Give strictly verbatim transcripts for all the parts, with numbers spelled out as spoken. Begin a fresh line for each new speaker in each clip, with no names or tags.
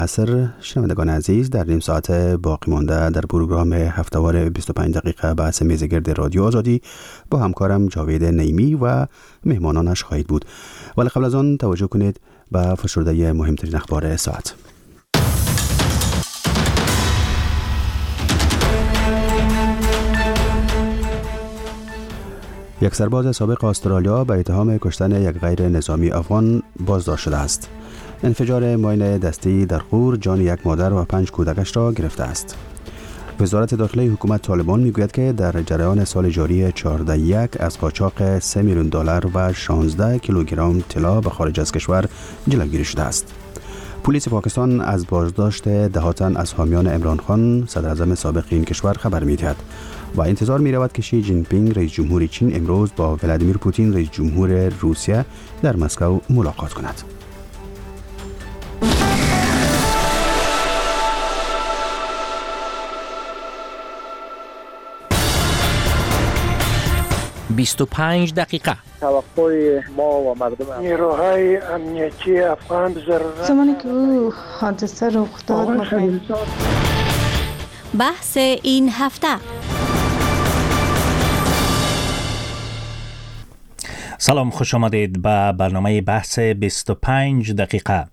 عصر. شنوندگان عزیز، در نیم ساعت باقی مانده در پروگرام هفته‌وار بیست و پنج دقیقه بحث میزگرد رادیو آزادی با همکارم جاوید نیمی و مهمانانش خواهید بود. ولی قبل از آن توجه کنید به فشرده مهمترین اخبار ساعت. یک سرباز سابق استرالیا به اتهام کشتن یک غیر نظامی افغان بازداشت شده است. انفجار ماین دستی در غور جان یک مادر و پنج کودکش را گرفته است. وزارت داخلی حکومت طالبان میگوید که در جریان سال جاری چهارده یک از قاچاق سه میلیون دلار و شانزده کیلوگرم طلا به خارج از کشور جلوگیری شده است. پلیس پاکستان از بازداشت ده تن از حامیان عمران خان صدر اعظم سابق این کشور خبر می‌دهد و انتظار می‌رود که شی جین پینگ رئیس جمهور چین امروز با ولادیمیر پوتین رئیس جمهور روسیه در مسکو ملاقات کند.
بیست و پنج دقیقه.
توقع ما و مردم
نیروهای امنیتی افغان ضرورت
زمانی که او حادثه رخ داد مطمئن.
بحث این هفته.
سلام، خوش آمدید به برنامه بحث بیست و پنج دقیقه.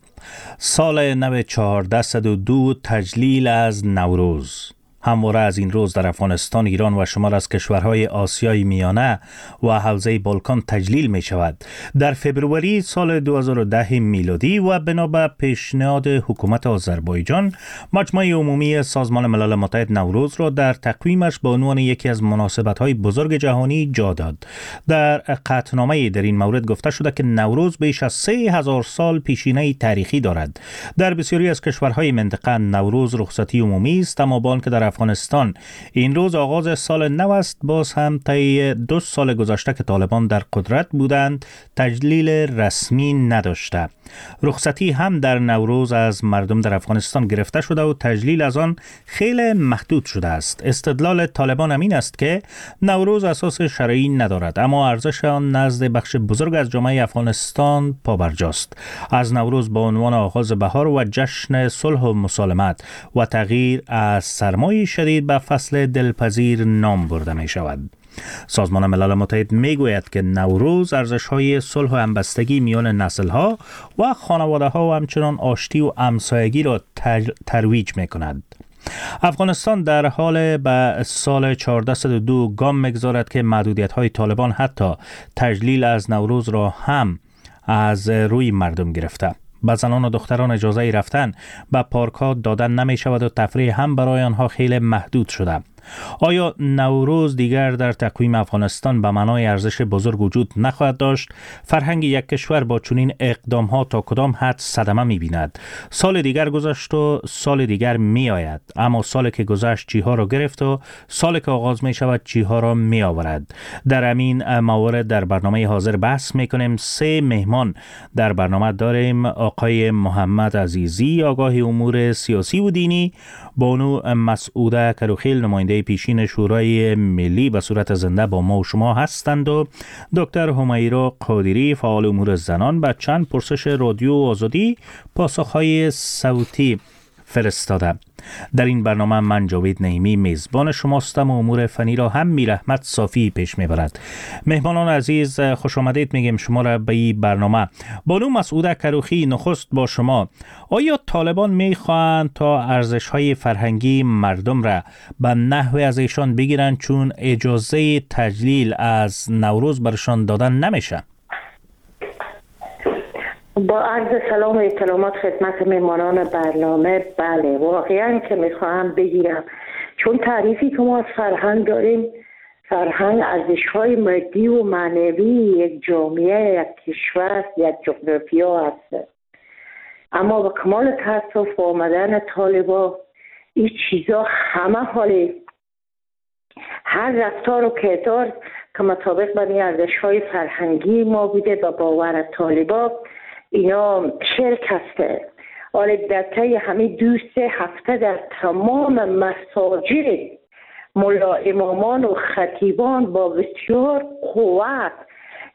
سال نو چهارده و دو تجلیل از نوروز. همواره از این روز در افغانستان، ایران و شمار از کشورهای آسیای میانه و حوزه بالکان تجلیل می شود. در فبروری سال دو هزار و ده میلادی و بنابر پیشنهاد حکومت آذربایجان، مجمع عمومی سازمان ملل متحد نوروز را در تقویمش به عنوان یکی از مناسبت‌های بزرگ جهانی جا داد. در قطعنامه در این مورد گفته شده که نوروز بیش از سه هزار سال پیشینه تاریخی دارد. در بسیاری از کشورهای منطقه نوروز رخصتی عمومی است، اما با آنکه در افغانستان این روز آغاز سال نو است، باز هم طی دو سال گذشته که طالبان در قدرت بودند تجلیل رسمی نداشته. رخصتی هم در نوروز از مردم در افغانستان گرفته شده و تجلیل از آن خیلی محدود شده است. استدلال طالبان همین است که نوروز اساس شرعی ندارد، اما ارزش آن نزد بخش بزرگ از جامعه افغانستان پابرجاست. از نوروز به عنوان آغاز بهار و جشن صلح و مسالمت و تغییر از سرمای شدید به فصل دلپذیر نام برده می شود. سازمان ملل متحد می گوید که نوروز ارزش‌های صلح و همبستگی میان نسل‌ها و خانواده‌ها و همچنان آشتی و همسایگی را ترویج می کند. افغانستان در حال به سال چهارده صد و دو گام می‌گذارد که محدودیت‌های طالبان حتی تجلیل از نوروز را هم از روی مردم گرفته. به زنان و دختران اجازه رفتن به پارک‌ها دادن نمی شود و تفریح هم برای آنها خیلی محدود شده. آیا نوروز دیگر در تقویم افغانستان به معنای ارزش بزرگ وجود نخواهد داشت؟ فرهنگ یک کشور با چنین اقدام‌ها تا کدام حد صدمه می‌بیند؟ سال دیگر گذشت و سال دیگر می‌آید، اما سالی که گذشت چیها را گرفت و سالی که آغاز می‌شود چیها را می‌آورد. در همین موارد در برنامه حاضر بحث می‌کنیم. سه مهمان در برنامه داریم: آقای محمد عزیزی، آگاه امور سیاسی و دینی، بانو مسعوده کروخیل، نماینده پیشین شورای ملی به صورت زنده با ما و شما هستند، و دکتر همیرا قادری، فعال امور زنان، به چند پرسش رادیو آزادی پاسخهای صوتی فرستاده. در این برنامه من جاوید نیمی میزبان شماستم و امور فنی را هم میر احمد صافی پیش میبرد. مهمانان عزیز، خوش آمدید میگیم شما را به این برنامه. بانو مسعوده کروخی، نخست با شما. آیا طالبان میخواهند تا ارزش‌های فرهنگی مردم را به نحوی از ایشان بگیرند چون اجازه تجلیل از نوروز برشان دادن نمیشه؟
با عرض سلام و احترامات خدمت مهمانان برنامه، بله واقعا که میخواهم بگیرم، چون تعریفی که ما از فرهنگ داریم، فرهنگ ارزش‌های مادی و معنوی یک جامعه، یک کشور، یک جغرافیا هست. اما با کمال تاسف آمدن طالبا این چیزا همه حالی هر رفتار و کردار که مطابق با این ارزش‌های فرهنگی ما بوده و باور طالبا، اینا شرک هسته. حالا در طی همه دو سه هفته در تمام مساجد ملا امامان و خطیبان با بسیار قوت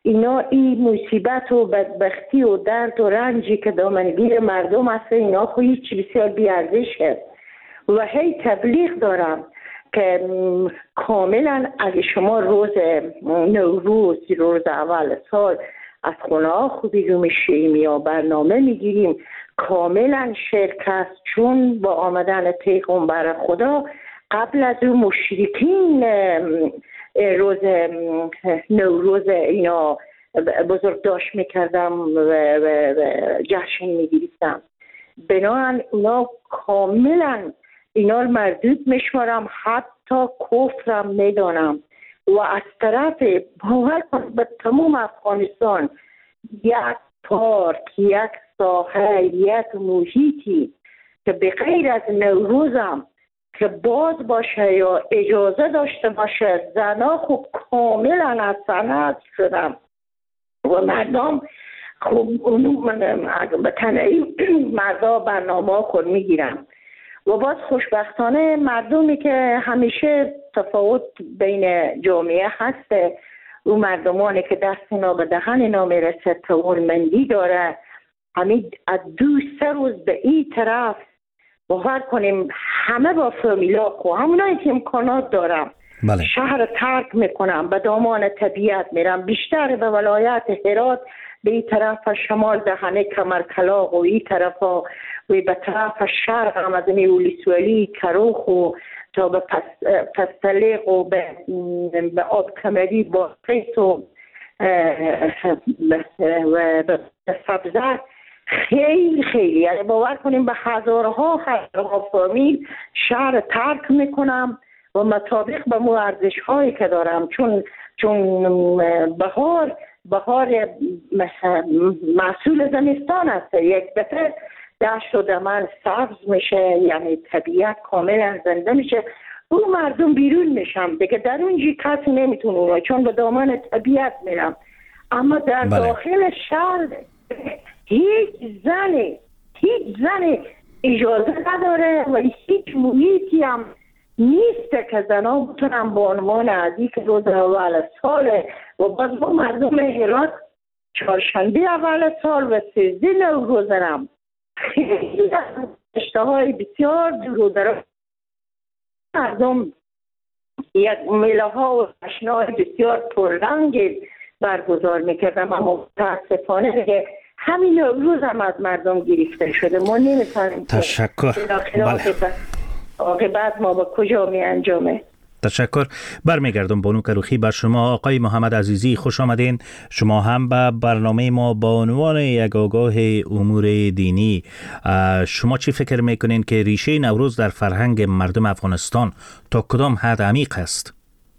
اینا این مصیبت و بدبختی و درد و رنجی که دامنگیر مردم هست، اینا خو هیچ بسیار بیارزشه و هی تبلیغ دارم که کاملا اگه شما روز نوروز روز اول سال از خونه ها خوبی رو میشیم یا برنامه میگیریم، کاملا شرک است، چون با آمدن پیغمبر خدا قبل از اون مشرکین روز نوروز اینا بزرگ داشت میکردم و, و, و جشن میگیریستم. بنابراین اونا کاملا اینا رو مردود میشمارم، حتی کفرم میدانم. و از طرف باور کنید به تمام افغانستان یک پارک، یک ساحه، یک محیطی که به غیر از نوروزم که باز باشه یا اجازه داشته باشه، زنا خوب کاملا از صنعت شدم و مردم خوب اونو به تنهی مردا برنامه خود میگیرم. و باز خوشبختانه مردمی که همیشه تفاوت بین جامعه هسته، اون مردمانی که دست اینا به دهن اینا میرسه، توانمندی داره، همین از دو سه روز به این طرف باور کنیم همه با فامیلا خو همونایی که امکانات دارم
بله. شهر
ترک میکنم، به دامان طبیعت میرم، بیشتر به ولایت هرات، به این طرف شمال دهنه کمرکلاغ و این طرف و به طرف شرق هم از این اولیسولی کروخ و تا به پستلیق و به, به آب کمری با قیس و به سبزر، خیلی خیلی یعنی باور کنیم به هزارها هزارها فامیل شهر ترک میکنم و مطابق به مو ارزش هایی که دارم، چون چون بهار بهار محصول زمستان است، یک دفعه دشت و دمن سبز میشه، یعنی طبیعت کاملا زنده میشه، اون مردم بیرون میشم دیگه، در اونجی کسی نمیتونه اونو، چون به دامان طبیعت میرم. اما در بله. داخل شهر هیچ زنی هیچ زنی اجازه نداره و هیچ محیطی هم نیست که زنها بتونن با عنوان از این که روز اول ساله و باز با مردم هرات چهارشنبه اول سال و سیزده نوروزم اشتهای بسیار دور و دراز مردم یک میله ها و اشنای بسیار پررنگ برگزار میکردم، اما متاسفانه دیگه همین نوروز هم از مردم گرفته شده. ما نمیتونیم
تشکر
بله. عاقبت ما به کجا می انجامه.
تشکر. برمیگردم بانو کروخی بر شما. آقای محمد عزیزی خوش آمدین. شما هم به برنامه ما با عنوان یک آگاه امور دینی، شما چی فکر میکنین که ریشه نوروز در فرهنگ مردم افغانستان تا کدام حد عمیق است؟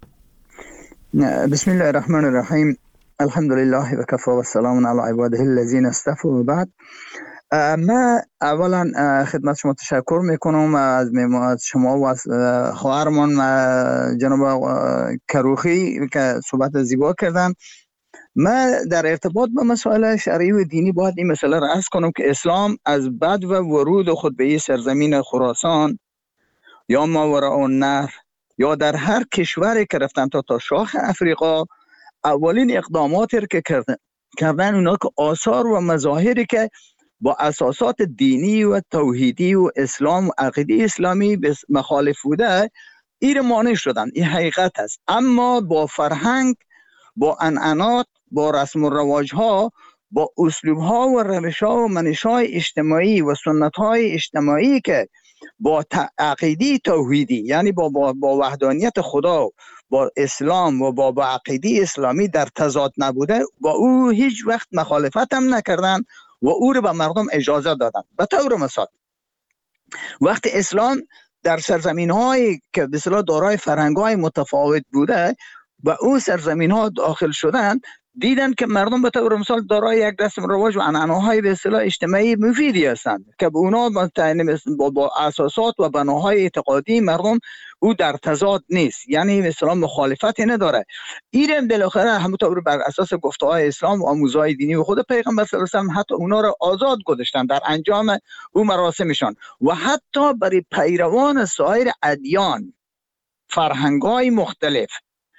بسم الله الرحمن الرحیم. الحمدلله و کفا و سلام علی عباده الذین اصطفى و بعد. من اولا خدمت شما تشکر میکنم از شما و از خواهرمان جناب کروخی که صحبت زیبا کردن. من در ارتباط با مسائل شرعی و دینی باید این مسئله را عرض کنم که اسلام از بعد و ورود خود به این سرزمین خراسان یا ماوراء النهر یا در هر کشوری که رفتن تا تا شاخ افریقا، اولین اقداماتی که کردن کردن اونا که آثار و مظاهری که با اساسات دینی و توحیدی و اسلام و عقیده اسلامی مخالف بوده، این مانع شدن. این حقیقت است. اما با فرهنگ، با عنعنات، با رسم و رواجها، با اسلوبها و روشها و منشهای اجتماعی و سنتهای اجتماعی که با عقیده توحیدی، یعنی با, با, با وحدانیت خدا، با اسلام و با, با عقیده اسلامی در تضاد نبوده، با او هیچ وقت مخالفت هم نکردن و او رو به مردم اجازه دادن. به طور مثال وقتی اسلام در سرزمین هایی که به اصطلاح دارای فرهنگ های متفاوت بوده و اون سرزمین ها داخل شدن، دیدن که مردم به طور مثال دارای یک رسم رواج و عنعنه‌های به اصطلاح اجتماعی مفیدی هستند که به اونا با, با اساسات و بناهای اعتقادی مردم او در تضاد نیست، یعنی به اصطلاح مخالفتی نداره. این بالاخره همونطور بر اساس گفته‌های اسلام و آموزهای دینی و خود پیغمبر صلی الله علیه و آله حتی اونا را آزاد گذاشتن در انجام او مراسمشان و حتی برای پیروان سایر ادیان، فرهنگ‌های مختلف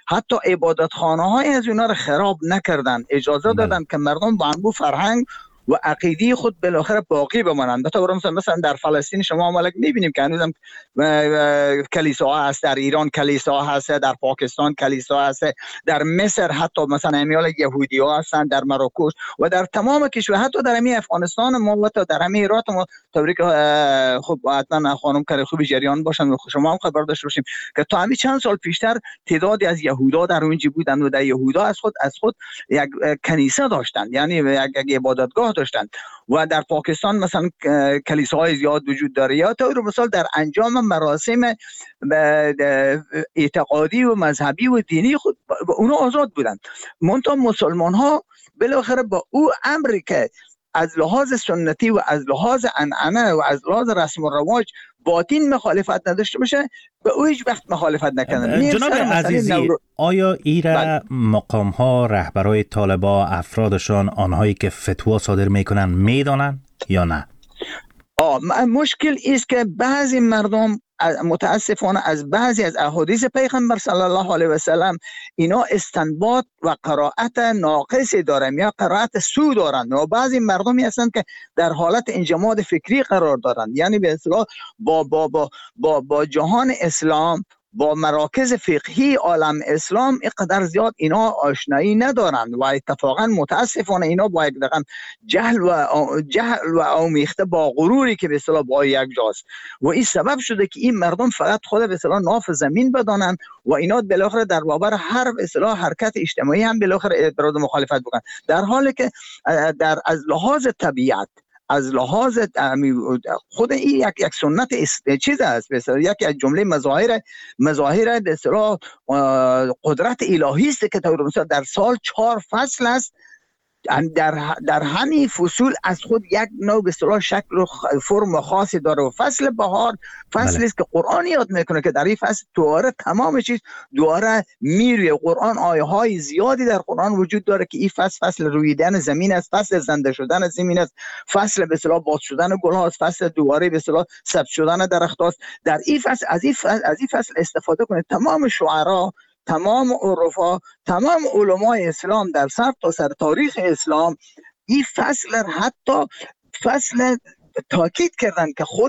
حتی عبادت خانه های از اونا رو خراب نکردن، اجازه دادن که مردم با انبوه فرهنگ و عقیده خود بالاخره باقی بمانند. تا مثلا مثلا در فلسطین شما مالک میبینیم که هنوزم کلیسا هست، در ایران کلیسا هست، در پاکستان کلیسا هست، در مصر حتی مثلا امیال یهودی ها هستند، در مراکش و در تمام کشور، حتی در امی افغانستان ما و در امی ایران ما تبریک. خب حتما خانم کار خوبی جریان باشن و شما هم خبر داشته باشیم که تا همین چند سال پیشتر تعدادی از یهودا در اونجا بودند و در یهودا از خود از خود یک کنیسه داشتند، یعنی یک عبادتگاه داشتند. و در پاکستان مثلا کلیساهای زیاد وجود داره. یا طور مثال در انجام مراسم اعتقادی و مذهبی و دینی خود اونا آزاد بودند. منتها مسلمان ها بالاخره با او امری که از لحاظ سنتی و از لحاظ عنعنه و از لحاظ رسم و رواج باطین مخالفت نداشته باشه به او هیچ وقت مخالفت نکنن.
جناب عزیزی نورو... آیا ایره مقام ها، رهبرای طالبان، افرادشان، آنهایی که فتوا صادر میکنن میدانن یا نه؟
آه مشکل است که بعضی مردم متاسفانه از بعضی از احادیث پیغمبر صلی الله علیه و سلم اینا استنباط و قرائت ناقصی دارن یا قرائت سو دارن و بعضی مردمی هستند که در حالت انجماد فکری قرار دارند، یعنی به اصطلاح با با با با با جهان اسلام، با مراکز فقهی عالم اسلام اینقدر زیاد اینا آشنایی ندارند و اتفاقا متاسفانه اینا با یک رقم جهل و جهل و آمیخته با غروری که به اصطلاح با یک جاست و این سبب شده که این مردم فقط خود به اصطلاح ناف زمین بدانند و اینا بالاخره در برابر هر به اصطلاح حرکت اجتماعی هم بالاخره اعتراض و مخالفت بکنن، در حالی که در از لحاظ طبیعت، از لحاظ خود این یک یک سنت چیز است، به اصطلاح یک از جمله مظاهر مظاهر به اصطلاح قدرت الهی است که در سال چهار فصل است، در در همین فصول از خود یک نوع به اصطلاح شکل و فرم خاصی داره و فصل بهار فصلی است که قرآن یاد میکنه که در این فصل دوباره تمام چیز دوباره میره. قرآن آیه های زیادی در قرآن وجود داره که این فصل فصل رویدن زمین است، فصل زنده شدن زمین است، فصل به اصطلاح باز شدن گل هاست، فصل دوباره به اصطلاح سبز شدن درخت هاست. در این فصل از این فصل از این فصل استفاده کنه تمام شعرا، تمام عرفا، تمام علمای اسلام در سر تا سر تاریخ اسلام این فصل حتی فصل تاکید کردن که خود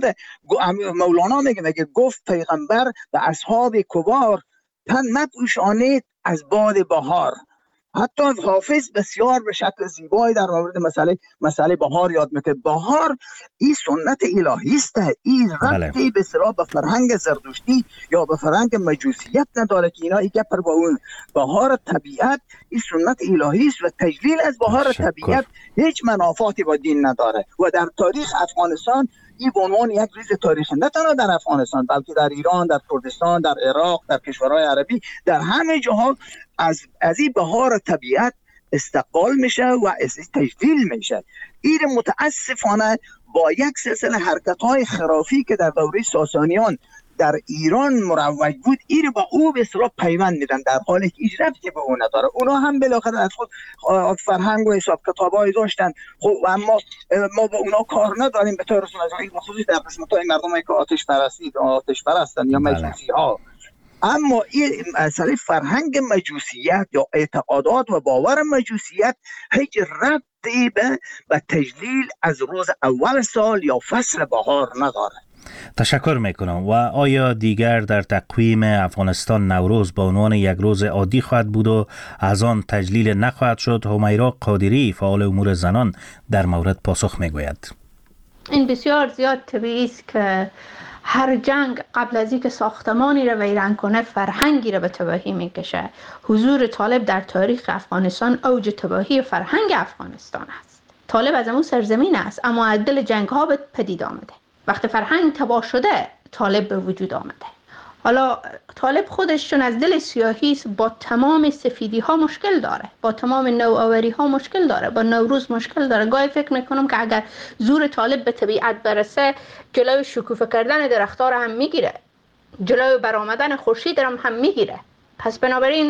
مولانا میگه میگه گفت پیغمبر به اصحاب کبار تن مپوشانید از باد بهار. حتی حافظ بسیار به شکل زیبایی در مورد مسئله مسئله بهار یاد میکنه. بهار این سنت الهی است، این ربطی به اصطلاح به فرهنگ زردشتی یا به فرهنگ مجوسیت نداره که اینا یک پر با اون. بهار طبیعت این سنت الهی است و تجلیل از بهار طبیعت هیچ منافاتی با دین نداره و در تاریخ افغانستان این به عنوان یک ریز تاریخی نه تنها در افغانستان بلکه در ایران، در کردستان، در عراق، در کشورهای عربی، در همه جاها از از این بهار طبیعت استقبال میشه و تجلیل میشه. این متاسفانه با یک سلسله حرکت‌های خرافی که در دوره ساسانیان در ایران مروج بود این با او به اصطلاح پیوند میدن در حالی که هیچ ربطی به اون نداره. اونا هم بالاخره از خود فرهنگ و حساب کتابایی داشتن، خب اما ما با اونا کار نداریم به طور رسمی، خصوصا در قسمت‌های مردمی که آتش پرستی آتش پرستن یا مجوسی ها. اما این مسئله فرهنگ مجوسیت یا اعتقادات و باور مجوسیت هیچ ربطی به به تجلیل از روز اول سال یا فصل بهار نداره.
تشکر میکنم. و آیا دیگر در تقویم افغانستان نوروز به عنوان یک روز عادی خواهد بود و از آن تجلیل نخواهد شد؟ همیرا قادری فعال امور زنان در مورد پاسخ میگوید.
این بسیار زیاد طبیعی است که هر جنگ قبل از اینکه ساختمانی را ویران کنه فرهنگی را به تباهی میکشه. حضور طالب در تاریخ افغانستان اوج تباهی فرهنگ افغانستان است. طالب از همون سرزمین است اما از دل جنگ ها به پدید آمده. وقتی فرهنگ تباه شده طالب به وجود آمده. حالا طالب خودش چون از دل سیاهی است با تمام سفیدی ها مشکل داره، با تمام نوآوری ها مشکل داره، با نوروز مشکل داره. گاهی فکر میکنم که اگر زور طالب به طبیعت برسه جلوی شکوفه کردن درخت‌ها را هم میگیره، جلوی برآمدن خورشید را هم میگیره. پس بنابراین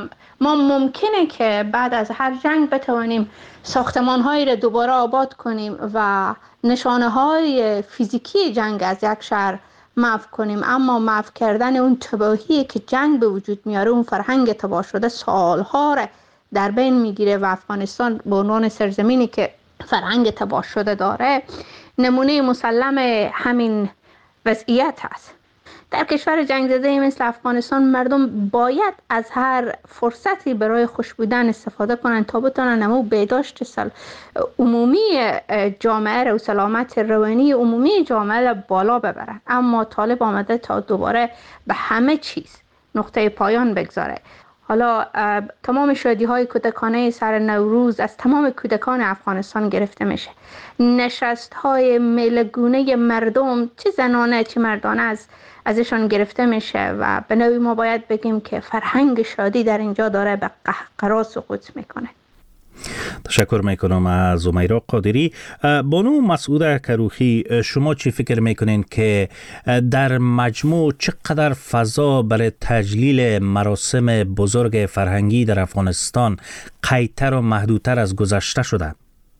ما ممکنه که بعد از هر جنگ بتوانیم ساختمان‌هایی را دوباره آباد کنیم و نشانه‌های فیزیکی جنگ از یک شهر محو کنیم، اما محو کردن اون تباهی که جنگ به وجود میاره، اون فرهنگ تباه شده سالها را در بین میگیره و افغانستان به عنوان سرزمینی که فرهنگ تباه شده داره نمونه مسلم همین وضعیت هست. در کشور جنگ زده مثل افغانستان مردم باید از هر فرصتی برای خوش بودن استفاده کنند تا بتونن نمو بهداشت سل... عمومی جامعه رو و سلامت روانی عمومی جامعه رو بالا ببرن. اما طالب آمده تا دوباره به همه چیز نقطه پایان بگذاره. حالا تمام شادی های کودکانه سر نوروز از تمام کودکان افغانستان گرفته میشه. نشست های میلگونه مردم چه زنانه چه مردانه از ازشان گرفته میشه و به نوعی ما باید بگیم که فرهنگ شادی در اینجا داره به قهقرا سقوط میکنه.
تشکر میکنم از امیرا قادری. بانو مسعود کروخی، شما چی فکر میکنین که در مجموع چقدر فضا برای تجلیل مراسم بزرگ فرهنگی در افغانستان قیدتر و محدودتر از گذشته شده؟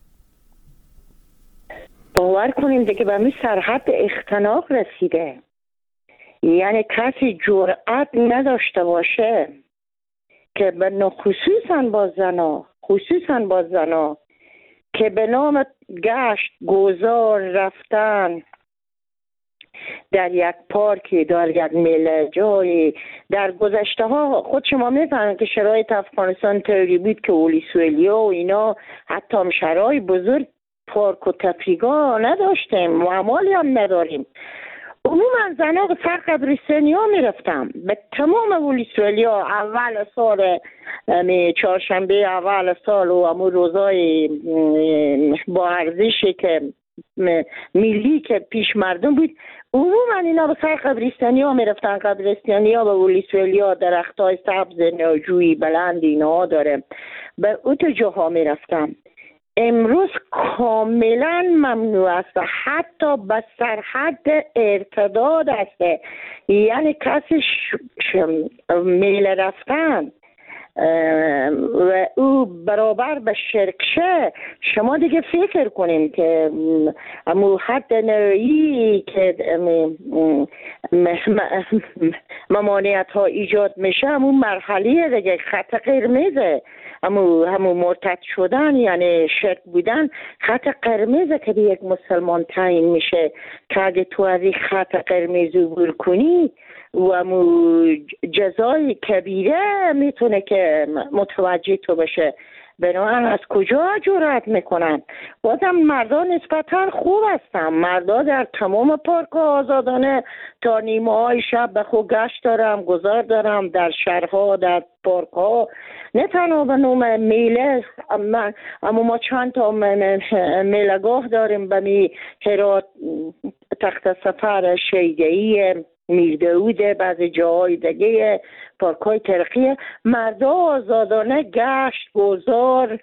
باور کنیم دیگه به می سرحد اختناق رسیده، یعنی کسی جرأت نداشته باشه که به خصوصا با زنا خصوصا با زنا که به نام گشت گذار رفتن در یک پارکی، در یک میله جایی در گذشته ها خود شما میفهمید که شرایط افغانستان طوری بود که ولسوالی‌ها و اینا حتی هم شرایط بزرگ پارک و تفریحگاه نداشتیم، معمالی هم نداریم. عموما زنها به سر قبرستانی ها می رفتم، به تمام ولسوالی ها اول سال چهارشنبه اول سال و همون روزای با ارزشی که ملی که پیش مردم بود، عموما اینا به سر قبرستانی ها می رفتن. قبرستانی ها به ولسوالی ها درخت های سبز ناجوی بلند اینا داره، به اوت جاها می رفتم. امروز کاملا ممنوع است و حتی به سرحد ارتداد است، یعنی کسی میل رفتن و او برابر به شرکشه. شما دیگه فکر کنیم که امو حد نوعی که ممانعت ها ایجاد میشه، امو مرحله دیگه خط قرمزه، همو همو مرتد شدن یعنی شرک بودن خط قرمزه که به یک مسلمان تعیین میشه که اگه تو از این خط قرمز عبور کنی و همو جزای کبیره میتونه که متوجه تو بشه. بنابراین از کجا جرأت میکنن؟ بازم مردان نسبتا خوب هستن، مردا در تمام پارک ها آزادانه تا نیمه های شب به خود گشت دارم گذار دارم در شهرها در پارک ها، نه تنها به نوم میله، اما ما چند تا میلگاه داریم به می هرات، تخت سفر، شیدهی، میرداوده، بعضی جاهای دیگه پارک های ترقیه. مردا آزادانه گشت گذار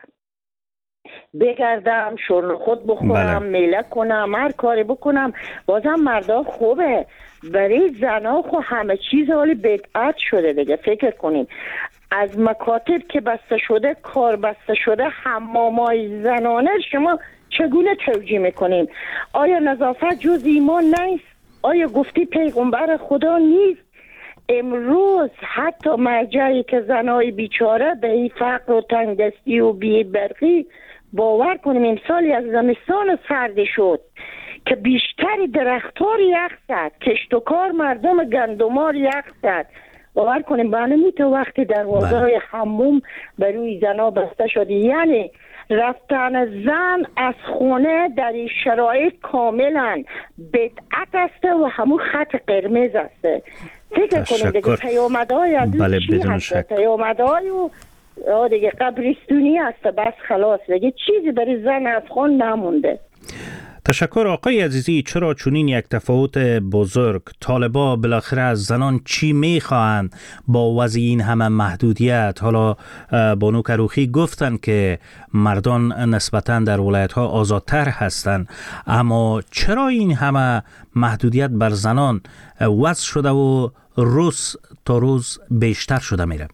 بگردم، شرن خود بخورم، بله. میله کنم، هر کاری بکنم. بازم مردا خوبه. برای زنا خو همه چیز حالی بدعت شده دیگه. فکر کنیم از مکاتب که بسته شده، کار بسته شده، حمامای زنانه شما چگونه توجیه میکنیم؟ آیا نظافت جز ایمان نیست؟ آیا گفتی پیغمبر خدا نیست؟ امروز حتی مرجعی که زنای بیچاره به این فقر و تنگدستی و بی برقی، باور کنیم امسالی از زمستان سرد شد که بیشتری درختار یخ زد، کشت و کار مردم گندمار یخ زد. باور کنیم بانمی تو وقتی دروازه حموم بر روی زنا بسته شده، یعنی رفتن زن از خونه در این شرایط کاملا بدعت است و همون خط قرمز است. فکر کنیم دیگه پیامدهای از
بله
چی هست؟ پیامدهای و دیگه قبرستونی است. بس خلاص دیگه چیزی برای زن از خون نمونده.
تشکر آقای عزیزی. چرا چنین یک تفاوت بزرگ؟ طالبا بالاخره از زنان چی میخواهند با وضع این همه محدودیت؟ حالا بانو کروخی گفتن که مردان نسبتاً در ولایت ها آزادتر هستند، اما چرا این همه محدودیت بر زنان وضع شده و روز تا روز بیشتر شده میره؟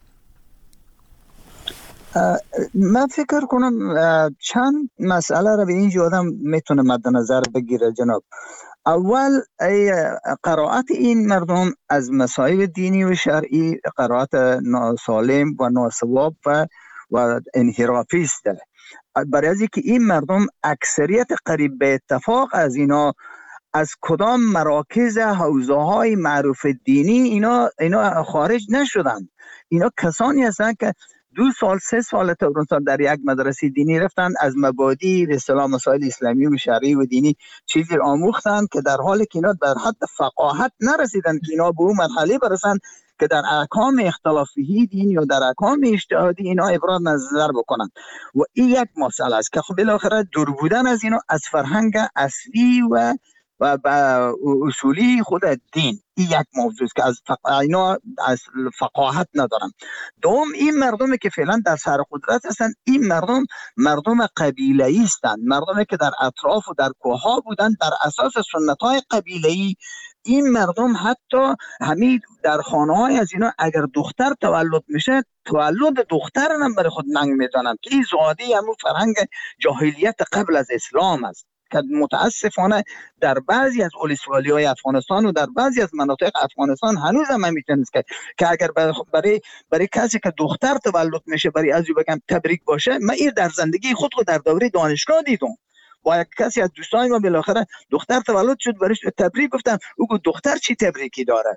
من فکر کنم چند مسئله را به اینجا آدم میتونه مد نظر بگیره جناب. اول ای قرائت این مردم از مصائب دینی و شرعی قرائت ناسالم و ناسواب و و انحرافی است. برای از اینکه این مردم اکثریت قریب به اتفاق از اینا از کدام مراکز حوزه های معروف دینی اینا اینا خارج نشدن. اینا کسانی هستند که دو سال سه سال تا در یک مدرسه دینی رفتن، از مبادی به اصطلاح مسائل اسلامی و شرعی و دینی چیزی آموختن که در حالی که اینا در حد فقاهت نرسیدن که اینا به اون مرحله برسن که در احکام اختلافی دینی و در احکام اجتهادی اینا ابراز نظر بکنن. و این یک مسئله است که خب بالاخره دور بودن از اینا از فرهنگ اصلی و و اصولی خود دین، این یک موضوع است که از فق... اینا از فقاهت ندارن. دوم، این مردمی که فعلا در سر قدرت هستند، این مردم مردم قبیله‌ای هستند، مردمی که در اطراف و در کوه‌ها بودند بر اساس سنت‌های قبیله‌ای. این مردم حتی همین در خانه‌های از اینا اگر دختر تولد میشه تولد دختر هم برای خود ننگ میدانند که این زادی همون فرهنگ جاهلیت قبل از اسلام است که متاسفانه در بعضی از ولسوالی‌های افغانستان و در بعضی از مناطق افغانستان هنوز هم میتونه که که اگر برای برای کسی که دختر تولد میشه برای از بگم تبریک باشه. من این در زندگی خود رو در دوره دانشگاه دیدم. با یک کسی از دوستان ما بالاخره دختر تولد شد، برایش تبریک گفتم. او گفت دختر چی تبریکی داره؟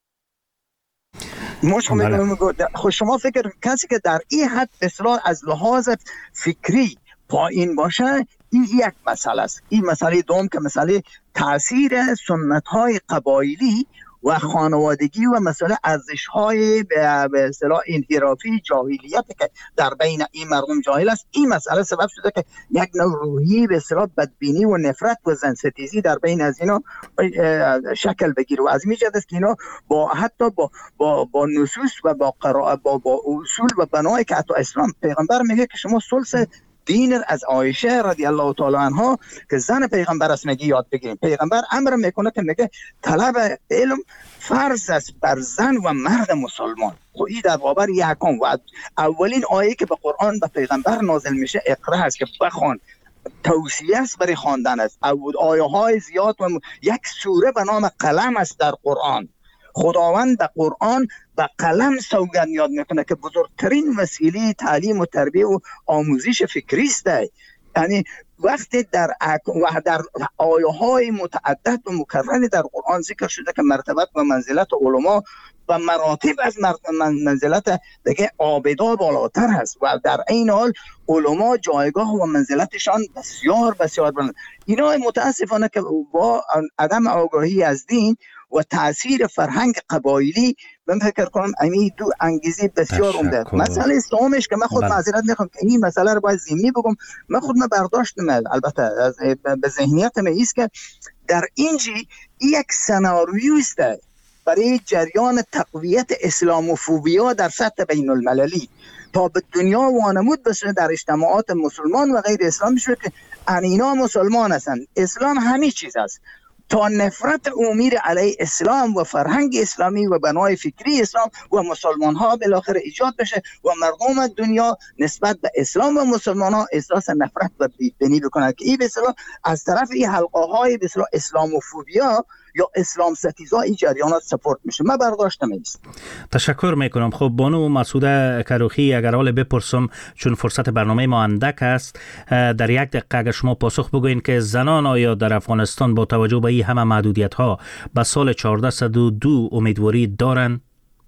مش میگم خود شما فکر کسی که در این حد اصلاح از لحاظ فکری پایین باشه، این یک مسئله است. این مسئله دوم که مسئله تاثیر سنت‌های قبایلی و خانوادگی و مسئله ارزش‌های به اصطلاح انحرافی جاهلیت که در بین این مردم جاهل است، این مسئله سبب شده که یک نوع روحی به اصطلاح بدبینی و نفرت و زنستیزی در بین از اینا شکل بگیره. و از این جهت است که اینا با حتی با با, با نصوص و با قرائت با, با اصول و بنای که حتی اسلام پیغمبر میگه که شما ثلث دین از عایشه رضی الله تعالی عنها که زن پیغمبر است میگه یاد بگیریم. پیغمبر امر میکنه که میگه طلب علم فرض است بر زن و مرد مسلمان. خب این در بابر یکم و اولین آیه که به قرآن به پیغمبر نازل میشه اقرا است که بخوان، توصیه است برای خواندن است. آیه های زیاد و م... یک سوره به نام قلم است در قرآن. خداوند در قرآن به قلم سوگند یاد میکنه که بزرگترین وسیله تعلیم و تربیه و آموزش فکری است. یعنی وقتی در و در آیه های متعدد و مکرر در قرآن ذکر شده که مرتبت و منزلت علما و مراتب از منزلت دیگه عابدا بالاتر هست و در این حال علما جایگاه و منزلتشان بسیار بسیار بلند. اینا متاسفانه که با عدم آگاهی از دین و تاثیر فرهنگ قبایلی من فکر کنم امی دو انگیزه بسیار عمده. مسئله سومش که من خود معذرت میخوام که این مسئله رو باید ضمنی بگم، من خود من برداشتم البته به ذهنیت من است که در اینجی یک سناریو است برای جریان تقویت اسلاموفوبیا در سطح بین المللی تا به دنیا وانمود بشه در اجتماعات مسلمان و غیر اسلامی شده که اینا مسلمان هستند، اسلام همه چیز است، تا نفرت عمومی علیه اسلام و فرهنگ اسلامی و بنای فکری اسلام و مسلمان ها بالاخره ایجاد بشه و مردم دنیا نسبت به اسلام و مسلمان ها احساس نفرت و بی‌دینی بکنند که این به اصطلاح از طرف این حلقه های به اصطلاح اسلاموفوبیا یا اسلام ستیزا این جریانات سپورت میشه. من برداشتم است.
تشکر میکنم. خب بانو مسعوده کروخی، اگر حال بپرسم چون فرصت برنامه ما اندک است، در یک دقیقه اگر شما پاسخ بگوین که زنان آیا در افغانستان با توجه به این همه محدودیت ها به سال چهارده صد و دو امیدواری دارن؟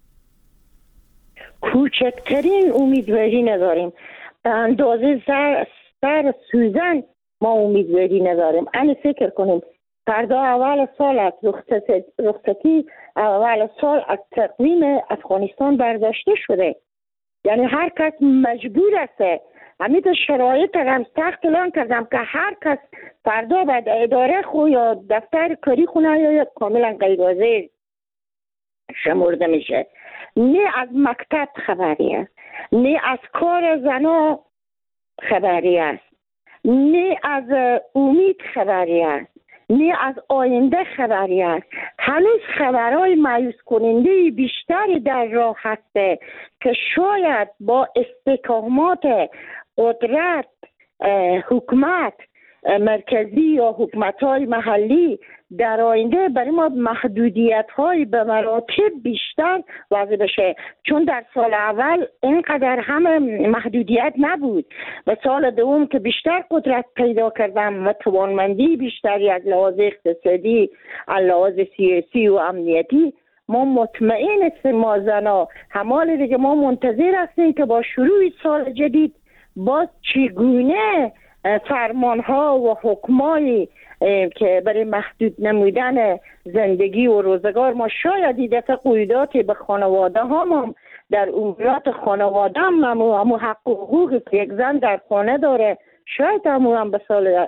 کوچکترین امیدواری نداریم. به اندازه سر, سر سوزن ما امیدواری نداریم. این فکر کنیم فردا اول سال از رخصتی, رخصتی اول سال از تقویم افغانستان برداشته شده. یعنی هر کس مجبور است. همین شرایط هم سخت اعلام کردم که هر کس فردا باید اداره خو یا دفتر کاری خونه یا کاملا غیرحاضر شمرده میشه. نه از مکتب خبری است، نه از کار زنا خبری است، نه از امید خبری است، نه از آینده خبری است. هنوز خبرهای مایوس کننده بیشتری در راه هسته که شاید با استحکامات قدرت حکومت مرکزی یا حکومت‌های محلی در آینده برای ما محدودیت‌های به مراتب بیشتر واضح بشه، چون در سال اول اینقدر هم محدودیت نبود و سال دوم که بیشتر قدرت پیدا کردم و توانمندی بیشتری از لحاظ اقتصادی، از لحاظ سیاسی و امنیتی، ما مطمئن هستیم ما زنا همال دیگه ما منتظر هستیم که با شروع سال جدید باز چگونه فرمانها و حکمای که برای محدود نمودن زندگی و روزگار ما شاید این دفعه قیوداتی به خانواده هم در امورات خانواده هم همو حق و حقوقی که یک زن در خانه داره شاید همو هم به سال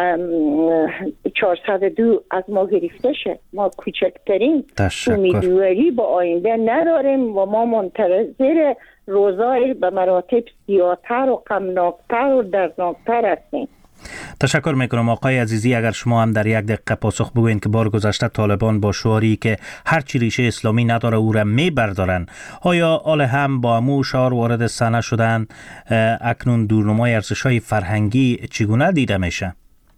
چهارصد و دو از ما گرفته شه. ما کوچکترین امیدواری با آینده نداریم و ما منتظر روزای به مراتب سیاتر و غمناکتر و دردناکتر هستیم.
تشکر میکنم آقای عزیزی. اگر شما هم در یک دقیقه پاسخ بگوین که بار گذشته طالبان با شعاری که هر چی ریشه اسلامی نداره او را میبردارن، آیا آل هم با امو شعار وارد صحنه شدن اکنون دورنمای ارزش‌های فرهنگی چگونه دیده میشه؟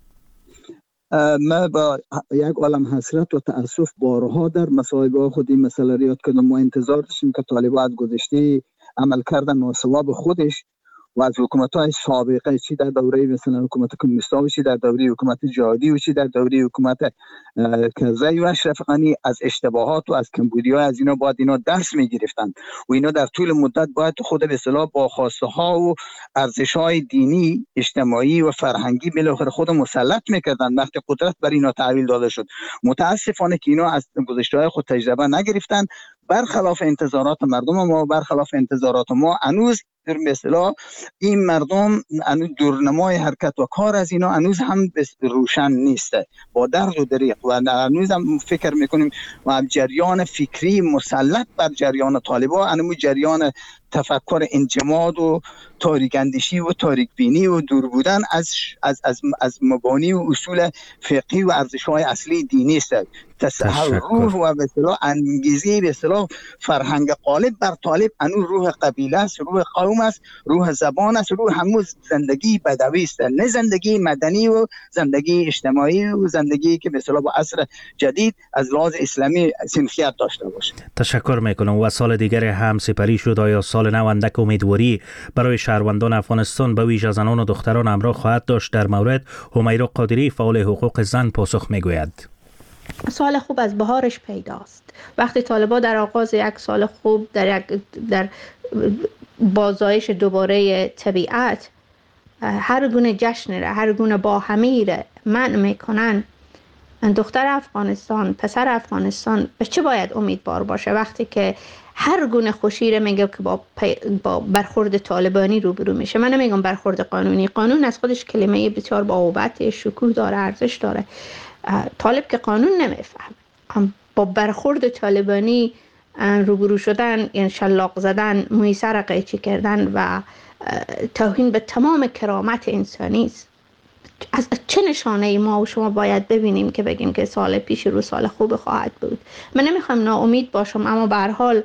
ما با یک عالم حسرت و تأسف بارها در مصاحبه خود این مسئله را یاد کردم. ما انتظار داشتیم که طالبان گذشته عمل کردن ناسواب خودش و از حکومت‌های سابقه، چی در دوره مثلا حکومت کمونیستا و چی در دوره حکومت جهادی و چی در دوره حکومت کرزی و اشرف غنی، از اشتباهات و از کمبودی‌ها از اینا باید اینا درس می‌گرفتند و اینا در طول مدت باید خود به اصطلاح با خواسته‌ها و ارزش‌های دینی، اجتماعی و فرهنگی بالاخره خود مسلط می‌کردند. وقتی قدرت بر اینا تحویل داده شد، متاسفانه که اینا از گذشته‌های خود تجربه نگرفتند. برخلاف انتظارات مردم ما، برخلاف انتظارات ما، هنوز در مثلا این مردم هنوز دورنمای حرکت و کار از اینا هنوز هم روشن نیسته با درد و دریغ و هنوز هم فکر میکنیم و جریان فکری مسلط بر جریان طالبان، هنوز جریان تفکر انجماد و تاریک اندیشی و تاریک بینی و دور بودن از از از, از مبانی و اصول فقهی و ارزش‌های اصلی دینی است. تصحح روح و به اصطلاح انگیزه به اصطلاح فرهنگ غالب بر طالب انو روح قبیله است، روح قوم است، روح زبان است، روح همون زندگی بدوی است، نه زندگی مدنی و زندگی اجتماعی و زندگی که به اصطلاح با عصر جدید از لحاظ اسلامی سنخیت داشته باشه.
تشکر میکنم. و سال دیگر هم سپری شد. آیا سال نو اندک امیدواری برای شهروندان افغانستان به ویژه زنان و دختران همراه خواهد داشت؟ در مورد همیرا قادری فعال حقوق زن پاسخ میگوید.
سال خوب از بهارش پیداست. وقتی طالبان در آغاز یک سال خوب در یک در بازایش دوباره طبیعت هر گونه جشن را، هر گونه باهمی را منع میکنن، دختر افغانستان، پسر افغانستان به چه باید امیدوار باشه وقتی که هر گونه خوشی را میگه که با, با برخورد طالبانی روبرو میشه؟ من نمیگم برخورد قانونی، قانون از خودش کلمه بسیار باوبت، شکوه داره، ارزش داره. طالب که قانون نمیفهم، با برخورد طالبانی روبرو شدن، یعنی شلاق زدن، موی سر قیچی کردن و توهین به تمام کرامت انسانی است. از چه نشانه ای ما و شما باید ببینیم که بگیم که سال پیش رو سال خوب خواهد بود؟ من نمیخوام ناامید باشم، اما به هر حال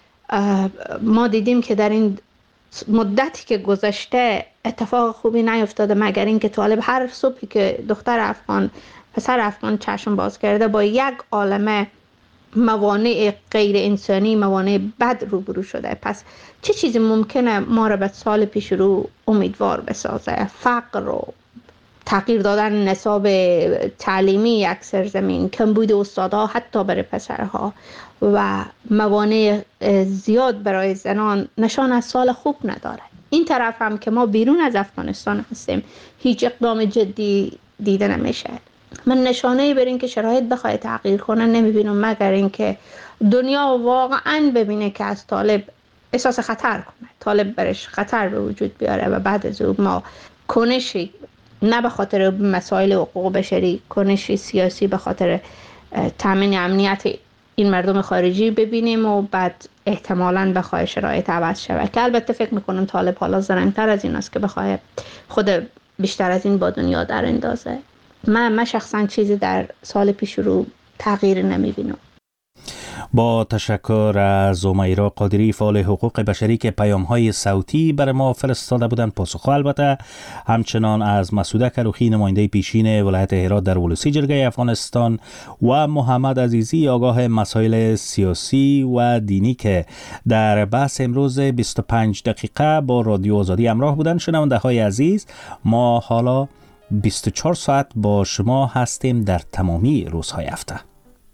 ما دیدیم که در این مدتی که گذشته اتفاق خوبی نیفتاده، مگر اینکه طالب هر صبحی که دختر افغان، پسر افغان چشم باز کرده با یک عالمه موانع غیر انسانی، موانع بد روبرو شده. پس چه چیزی ممکنه ما را به سال پیش رو امیدوار بسازه؟ فقر رو، تغییر دادن نصاب تعلیمی یک سرزمین، کمبود استادها حتی برای پسرها و موانع زیاد برای زنان نشان از سال خوب نداره. این طرف هم که ما بیرون از افغانستان هستیم هیچ اقدام جدی دیده نمیشه. من نشانه‌ای بر این که شرایط بخواد تغییر کنه نمیبینم، مگر اینکه دنیا واقعا ببینه که از طالب احساس خطر کنه، طالب برش خطر به وجود بیاره و بعد از اون ما کنشی، نه به خاطر مسائل حقوق بشری، کنشی سیاسی به خاطر تامین امنیت این مردم خارجی ببینیم و بعد احتمالاً بخواه شرایط عوض شود، که البته فکر میکنم طالب حالا زرنگتر از این است که بخواه خود بیشتر از این با دنیا در اندازه. من من شخصا چیزی در سال پیش رو تغییر نمیبینم.
با تشکر از امیرا قادری فعال حقوق بشری که پیام‌های صوتی برای ما فرستاده بودند پاسخ البته، همچنان از مسعود کروخی نماینده پیشین ولایت هرات در ولسی جرگه افغانستان و محمد عزیزی آگاه مسائل سیاسی و دینی که در بحث امروز بیست و پنج دقیقه با رادیو آزادی همراه بودند. شنونده های عزیز، ما حالا بیست و چهار ساعت با شما هستیم در تمامی روزهای هفته.